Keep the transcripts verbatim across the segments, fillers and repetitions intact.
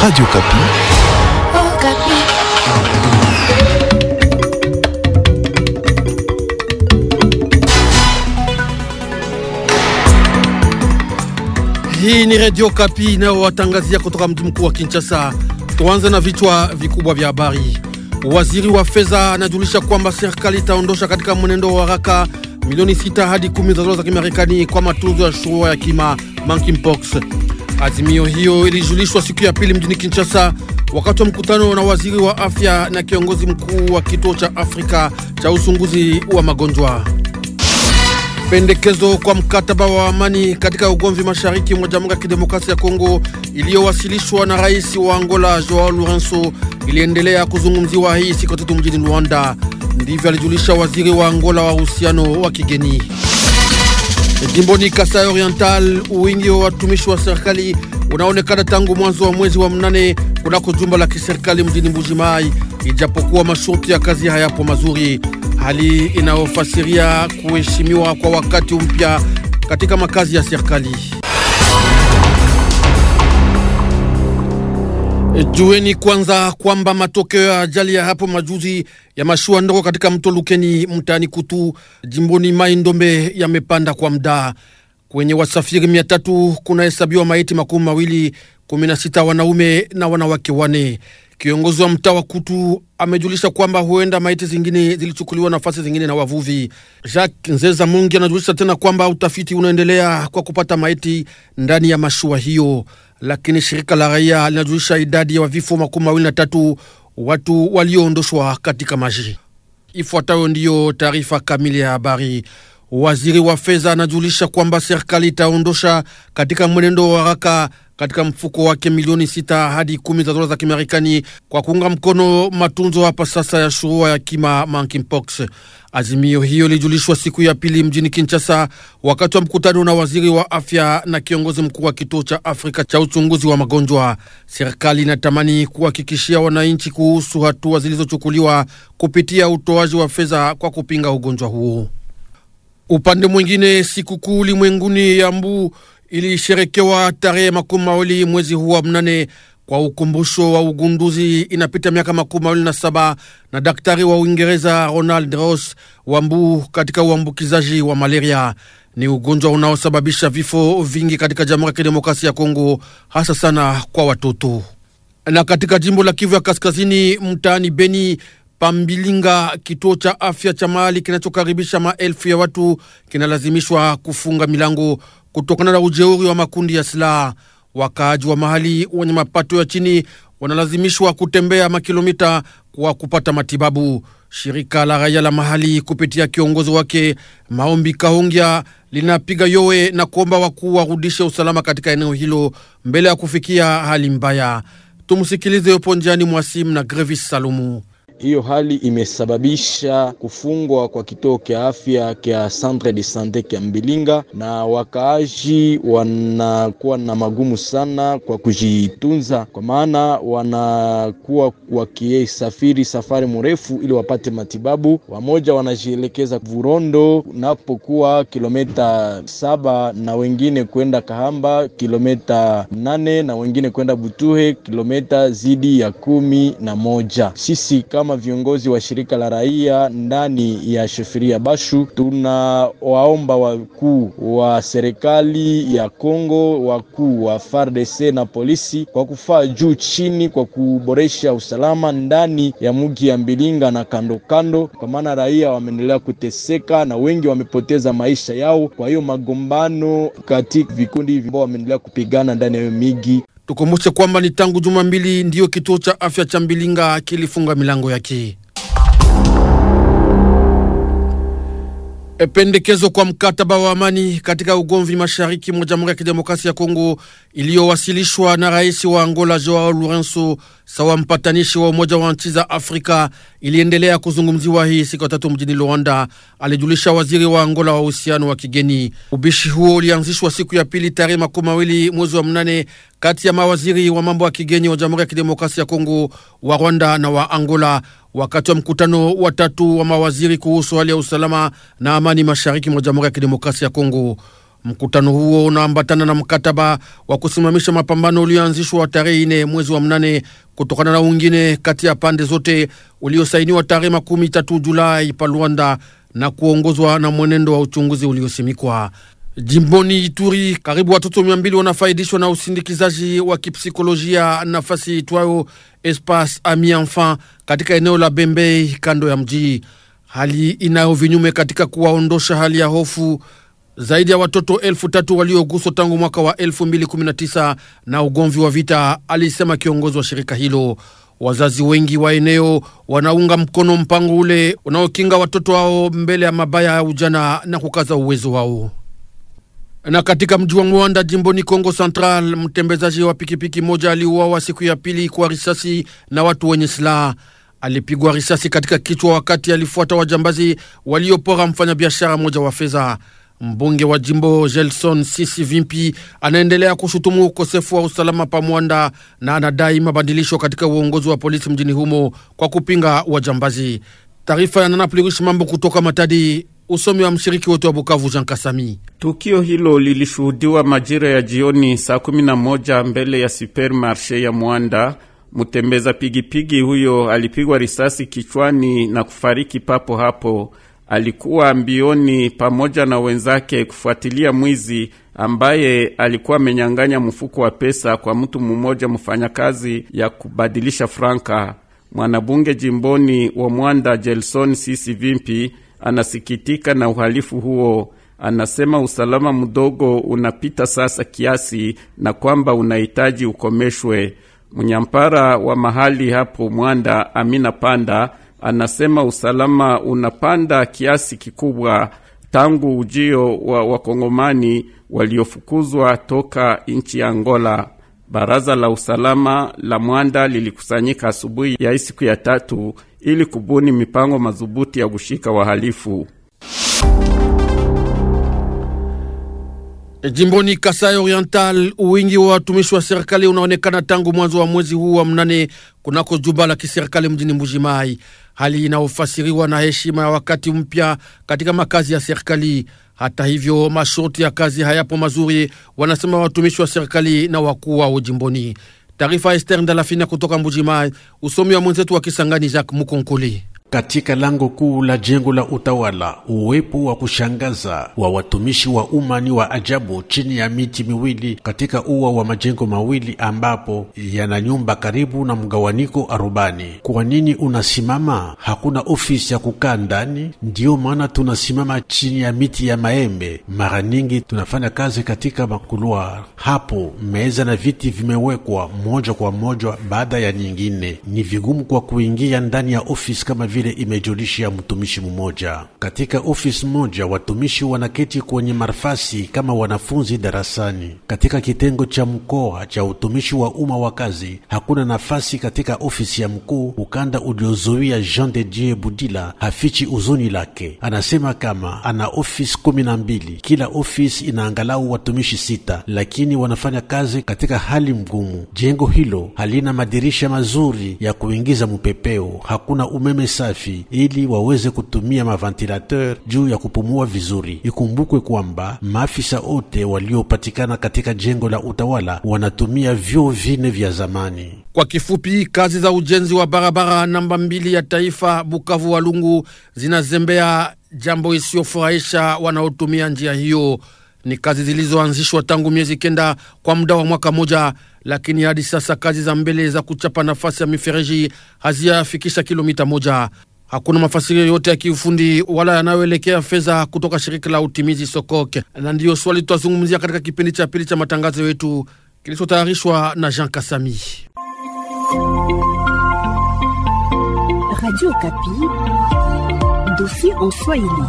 Radio Kapi. Oh, Kapi. Hii ni Radio Kapi na watangazia kutoka mji mkuu wa Kinshasa. Tuanze na vichwa vikubwa vya habari. Waziri wa fedha anajulisha kwamba serikali itaondosha katika mwenendo wa haraka milioni sita hadi kumi za dola za Kimarekani kwa matunzo ya shurua ya kima monkeypox. Azimio hiyo ilijulishwa siku ya pili mjini Kinshasa wakati wa mkutano na waziri wa afya na kiongozi mkuu wa kituo cha Afrika cha uchunguzi wa magonjwa. Pendekezo kwa mkataba wa amani katika ugomvi mashariki mwa Jamhuri ya Kidemokrasia ya Kongo iliyowasilishwa na rais wa Angola Joao Lourenço iliendelea kuzungumziwa hii siku tatu mjini Luanda. Ndivyo alijulisha waziri wa Angola wa uhusiano wa kigeni. Jimboni Kasai Oriental, uwingi wa watumishi wa serikali unaonekana tangu mwanzo wa mwezi wa mnane kunako jumba la kiserikali mjini Mbujimai, ijapokuwa masharti ya kazi hayapo mazuri, hali inayofasiria kuheshimiwa kwa wakati mpya katika makazi ya serikali. Jueni kwanza kwamba matokeo ya ajali ya hapo majuzi ya mashua ndogo katika mto Lukeni mtaani Kutu jimboni Mai Ndombe yamepanda kwa muda. Kwenye wasafiri mia tatu kuna hesabiwa maiti makumi mawili, kumi na sita wanaume na wanawake wane. Kiongozi wa mtaa wa Kutu amejulisha kwamba huenda maiti zingine zilichukuliwa nafasi zingine na wavuvi. Jacques Nzeza Mungi anajulisha tena kwamba utafiti unaendelea kwa kupata maiti ndani ya mashua hiyo, lakini shirika la raia linajulisha idadi ya vifo makumi mawili na tatu watu walioondoshwa katika maji. Ifuatayo ndiyo taarifa kamili ya habari. Waziri wa fedha anajulisha kwamba serikali itaondosha katika mwenendo wa haraka katika mfuko wake milioni sita hadi kumi za dola za Kimarekani kwa kuunga mkono matunzo hapa sasa ya shurua ya kima monkeypox. Azimio hiyo lijulishwa siku ya pili mjini Kinshasa wakati wa mkutano na waziri wa afya na kiongozi mkuu wa kituo cha Afrika cha uchunguzi wa magonjwa. Serikali inatamani kuhakikishia wananchi kuhusu hatua zilizochukuliwa kupitia utoaji wa fedha kwa kupinga ugonjwa huo. Upande mwingine, sikukuu ulimwenguni ya mbu ilisherekewa tarehe makumi mawili mwezi huu wa mnane kwa ukumbusho wa ugunduzi inapita miaka makumi mawili na saba na daktari wa Uingereza Ronald Ross wa mbu katika uambukizaji wa malaria. Ni ugonjwa unaosababisha vifo vingi katika Jamhuri ya Kidemokrasia ya Kongo, hasa sana kwa watoto. Na katika jimbo la Kivu ya Kaskazini mtaani Beni Pambilinga, kituo cha afya cha mahali kinachokaribisha maelfu ya watu kinalazimishwa kufunga milango kutokana na ujeuri wa makundi ya silaha. Wakaaji wa mahali wenye mapato ya chini wanalazimishwa kutembea makilomita kwa kupata matibabu. Shirika la raia la mahali kupitia kiongozi wake Maombi Kahongia linapiga yowe na kuomba wakuu warudishe usalama katika eneo hilo mbele ya kufikia hali mbaya. Tumusikilize yopo njiani mwasimu na Grevis Salumu. Hiyo hali imesababisha kufungwa kwa kituo cha afya cha Centre de Sante cha Mbilinga, na wakaaji wanakuwa na magumu sana kwa kujitunza, kwa maana wanakuwa wakisafiri safari mrefu ili wapate matibabu. Wamoja wanajielekeza Vurondo napokuwa kilomita saba, na wengine kwenda Kahamba kilomita nane, na wengine kwenda Butuhe kilomita zidi ya kumi na moja. Sisi kama viongozi wa shirika la raia ndani ya Sheferia Bashu tunawaomba wakuu wa serikali ya Kongo, wakuu wa F A R D C na polisi kwa kufaa juu chini kwa kuboresha usalama ndani ya mji ya Mbilinga na kando kando, kwa maana raia wameendelea kuteseka na wengi wamepoteza maisha yao. Kwa hiyo magombano katika vikundi hivi ambao wameendelea kupigana ndani ya miji. Tukumbushe kwamba ni tangu juma mbili ndiyo kituo cha afya cha Mbilinga kilifunga milango yake. Pendekezo kwa mkataba wa amani katika ugomvi mashariki mwa Jamhuri ya Kidemokrasia ya Kongo iliyowasilishwa na rais wa Angola Joao Lourenço sawa mpatanishi wa Umoja wa Nchi za Afrika iliendelea kuzungumziwa hii siku tatu mjini Luanda, alijulisha waziri wa Angola wa uhusiano wa kigeni. Ubishi huo ulianzishwa siku ya pili tarehe makumi mawili mwezi wa mnane kati ya mawaziri wa mambo ya kigeni wa Jamhuri ya Kidemokrasia ya Kongo, wa Rwanda na wa Angola wakati wa mkutano wa tatu wa mawaziri kuhusu hali ya usalama na amani mashariki mwa Jamhuri ya Kidemokrasia ya Kongo. Mkutano huo unaambatana na mkataba wa kusimamisha mapambano ulioanzishwa tarehe nne mwezi wa mnane kutokana na wengine kati ya pande zote uliosainiwa tarehe makumi tatu Julai pa Luanda na kuongozwa na mwenendo wa uchunguzi uliosimikwa. Jimboni Ituri, karibu watoto mia mbili wanafaidishwa na usindikizaji wa kipsikolojia nafasi itwayo Espace Ami Enfant katika eneo la Bembei kando ya mji. Hali inayo vinyume katika kuwaondosha hali ya hofu zaidi ya watoto elfu tatu walioguswa tangu mwaka wa elfu mbili kumi na tisa na ugomvi wa vita, alisema kiongozi wa shirika hilo. Wazazi wengi wa eneo wanaunga mkono mpango ule unaokinga watoto wao mbele ya mabaya ya ujana na kukaza uwezo wao. Na katika mji wa Mwanda jimboni Kongo Central, mtembezaji wa pikipiki moja aliuawa siku ya pili kwa risasi na watu wenye silaha. Alipigwa risasi katika kichwa wakati alifuata wajambazi waliopora mfanyabiashara moja wa fedha. Mbunge wa jimbo Gelson Sisi Vimpi anaendelea kushutumu ukosefu wa usalama pa Mwanda na anadai mabadilisho katika uongozi wa polisi mjini humo kwa kupinga wajambazi. Taarifa ya Nana Plurish Mambo kutoka Matadi, usomi wa mshiriki wote wa Bukavu Jean Kasami. Tukio hilo lilishuhudiwa majira ya jioni saa kumi na moja mbele ya supermarché ya Mwanda. Mtembeza pigipigi huyo alipigwa risasi kichwani na kufariki papo hapo. Alikuwa mbioni pamoja na wenzake kufuatilia mwizi ambaye alikuwa amenyang'anya mfuko wa pesa kwa mtu mmoja mfanyakazi ya kubadilisha franka. Mwanabunge jimboni wa Mwanda Gelson Sisi Vimpi anasikitika na uhalifu huo. Anasema usalama mdogo unapita sasa kiasi na kwamba unahitaji ukomeshwe. Mnyampara wa mahali hapo Mwanda Amina Panda anasema usalama unapanda kiasi kikubwa tangu ujio wa wakongomani waliofukuzwa toka nchi ya Angola. Baraza la usalama la Mwanda lilikusanyika asubuhi ya siku ya tatu ili kubuni mipango madhubuti ya kushika wahalifu. Jimboni Kasai Oriental, uwingi wa watumishi wa serikali unaonekana tangu mwanzo wa mwezi huu wa mnane kunako jumba la kiserikali mjini Mbujimai, hali inaofasiriwa na heshima ya wakati mpya katika makazi ya serikali. Hata hivyo, masharti ya kazi hayapo mazuri, wanasema watumishi wa serikali na wakuu wa jimboni. Taarifa Esther Ndalafina kutoka Mbujimai, usomi wa mwenzetu wa Kisangani Jacques Mukonkoli. Katika lango kuu la jengo la utawala, uwepo wa kushangaza wa watumishi wa umma ni wa ajabu chini ya miti miwili katika ua wa majengo mawili ambapo yana nyumba karibu na mgawaniko arubani. Kwa nini unasimama? Hakuna ofisi ya kukaa ndani, ndio maana tunasimama chini ya miti ya maembe. Mara nyingi tunafanya kazi katika makuluar. Hapo meza na viti vimewekwa moja kwa moja baada ya nyingine. Ni vigumu kwa kuingia ndani ya ofisi kama vile imejulisha mtumishi mmoja. Katika ofisi moja watumishi wanaketi kwenye marfasi kama wanafunzi darasani. Katika kitengo cha mkoa cha utumishi wa umma wa kazi hakuna nafasi katika ofisi ya mkuu. Ukanda uliozuia Jean de Dieu Budila hafichi uzuni lake. Anasema kama ana ofisi kumi na mbili, kila ofisi inaangalau watumishi sita, lakini wanafanya kazi katika hali mgumu. Jengo hilo halina madirisha mazuri ya kuingiza mpepeo, hakuna umeme safi ili waweze kutumia maventilateur juu ya kupumua vizuri. Ikumbukwe kwamba maafisa wote waliopatikana katika jengo la utawala wanatumia vyoo vine vya zamani. Kwa kifupi, kazi za ujenzi wa barabara namba mbili ya taifa Bukavu Walungu zinazembea, jambo isiyofurahisha wanaotumia njia hiyo. Ni kazi zilizoanzishwa tangu miezi kenda kwa muda wa mwaka moja, lakini hadi sasa kazi za mbele za kuchapa nafasi ya mifereji haziafikisha kilomita moja. Hakuna mafasiri yote ya kiufundi wala yanayoelekea fedha kutoka shirika la utimizi Sokok. Na ndiyo swali tutazungumzia katika kipindi cha pili cha matangazo yetu kilichotayarishwa na Jean Kasami. Radio Kapi, dossier en Swahili.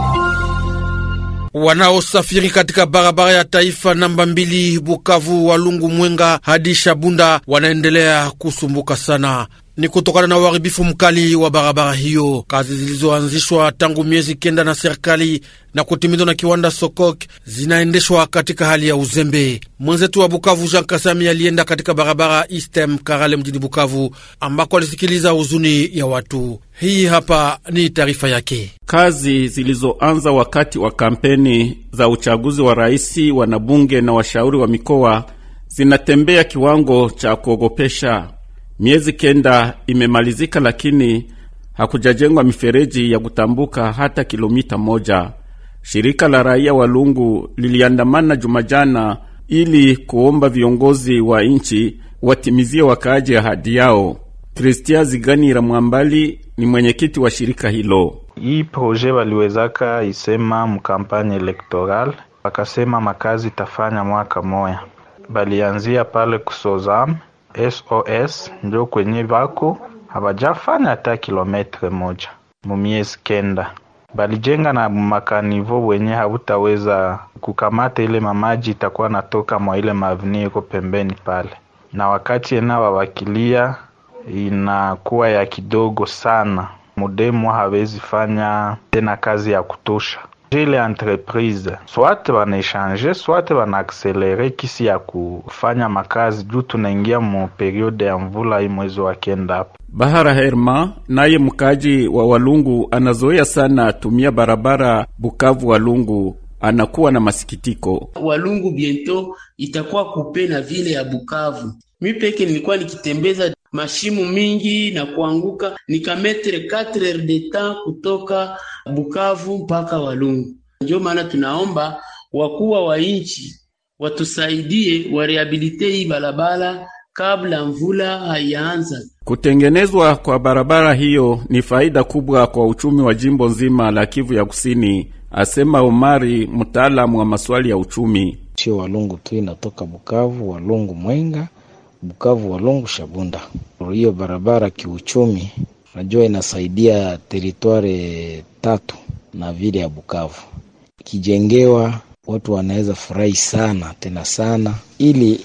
Wanaosafiri katika barabara ya taifa namba mbili Bukavu Walungu Mwenga hadi Shabunda wanaendelea kusumbuka sana. ni kutokana na uharibifu mkali wa barabara hiyo. Kazi zilizoanzishwa tangu miezi kenda na serikali na kutimizwa na kiwanda Sokok zinaendeshwa katika hali ya uzembe. Mwenzetu wa Bukavu Jean Kasami alienda katika barabara Istem Karale mjini Bukavu ambako alisikiliza huzuni ya watu. Hii hapa ni taarifa yake. Kazi zilizoanza wakati wa kampeni za uchaguzi wa raisi, wanabunge na washauri wa mikoa zinatembea kiwango cha kuogopesha. Miezi kenda imemalizika, lakini hakujajengwa mifereji ya kutambuka hata kilomita moja. Shirika la raia Walungu liliandamana Jumajana ili kuomba viongozi wa nchi watimizie wakaaji ahadi yao. Christian Ziganira Mwambali ni mwenyekiti wa shirika hilo. Hii proje waliwezaka isema mkampanye elektoral, wakasema makazi tafanya mwaka moya. Balianzia pale kusozam S O S ndio kwenye vako habajafanya hata kilometre moja mumiezi kenda. Balijenga na makanivo wenye habutaweza kukamata ile mamaji itakuwa natoka mwa ile mavni iko pembeni pale, na wakati ena wawakilia inakuwa ya kidogo sana. Mudemu hawezi fanya tena kazi ya kutosha. Ile entreprise soit wanaechange soit wanaakselere kisi ya kufanya makazi juu tunaingia mu periode ya mvula hii mwezi wa kenda. Bahara Herma naye mkaji wa Walungu anazoea sana tumia barabara Bukavu Walungu, anakuwa na masikitiko. Walungu biento itakuwa kupe na vile ya Bukavu. Mimi peke nilikuwa nikitembeza mashimu mingi na kuanguka, nikametre quatre heures de temps kutoka Bukavu mpaka Walungu. Ndio maana tunaomba wakuwa wa inchi watusaidie warehabilite hii barabara kabla mvula haianza. Kutengenezwa kwa barabara hiyo ni faida kubwa kwa uchumi wa jimbo nzima la Kivu ya Kusini, asema Omari, mtaalamu wa maswali ya uchumi. Sio Walungu tu inatoka Bukavu, Walungu Mwenga, Bukavu Walungu Shabunda. Hiyo barabara kiuchumi najua inasaidia teritware tatu na vile ya Bukavu. Kijengewa watu wanaweza furahi sana tena sana, ili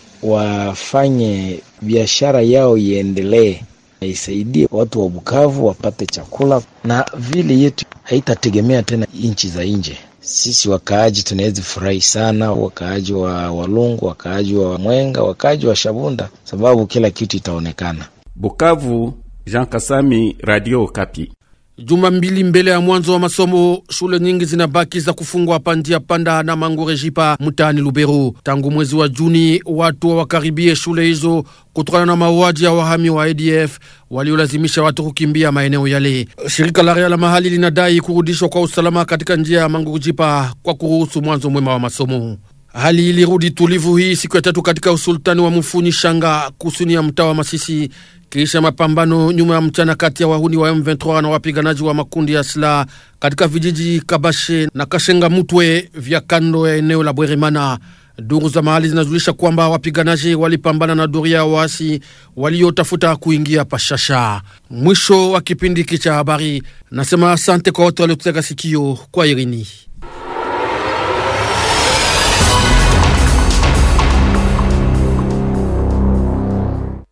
wafanye biashara yao iendelee, isaidie watu wa Bukavu wapate chakula, na vile yetu haitategemea tena inchi za nje. Sisi wakaaji tunaweza furahi sana, wakaaji wa Walungu, wakaaji wa Mwenga, wakaaji wa Shabunda, sababu kila kitu itaonekana. Bukavu, Jean Kasami, Radio Kapi. Juma mbili mbele ya mwanzo wa masomo, shule nyingi zinabaki za kufungwa Pandia Panda na Mangorejipa mtaani Lubero. Tangu mwezi wa Juni watu wakaribie shule hizo kutokana na mauaji ya wahami wa A D F waliolazimisha watu kukimbia maeneo yale. Shirika la raia la mahali linadai kurudishwa kwa usalama katika njia ya Mangorejipa kwa kuruhusu mwanzo mwema wa masomo. Hali ilirudi tulivu hii siku ya tatu katika usultani wa Mufuni Shanga kusini ya mtaa wa Masisi, kisha mapambano nyuma ya mchana kati ya wahuni wa M ishirini na tatu na wapiganaji wa makundi ya silaha katika vijiji Kabashe na Kashenga Mutwe vya kando ya eneo la Bweremana. Duru za mahali zinajulisha kwamba wapiganaji walipambana na doria ya waasi waliotafuta kuingia Pashasha. Mwisho wa kipindi cha habari. Nasema asante kwa wote waliotega sikio. Kwa irini.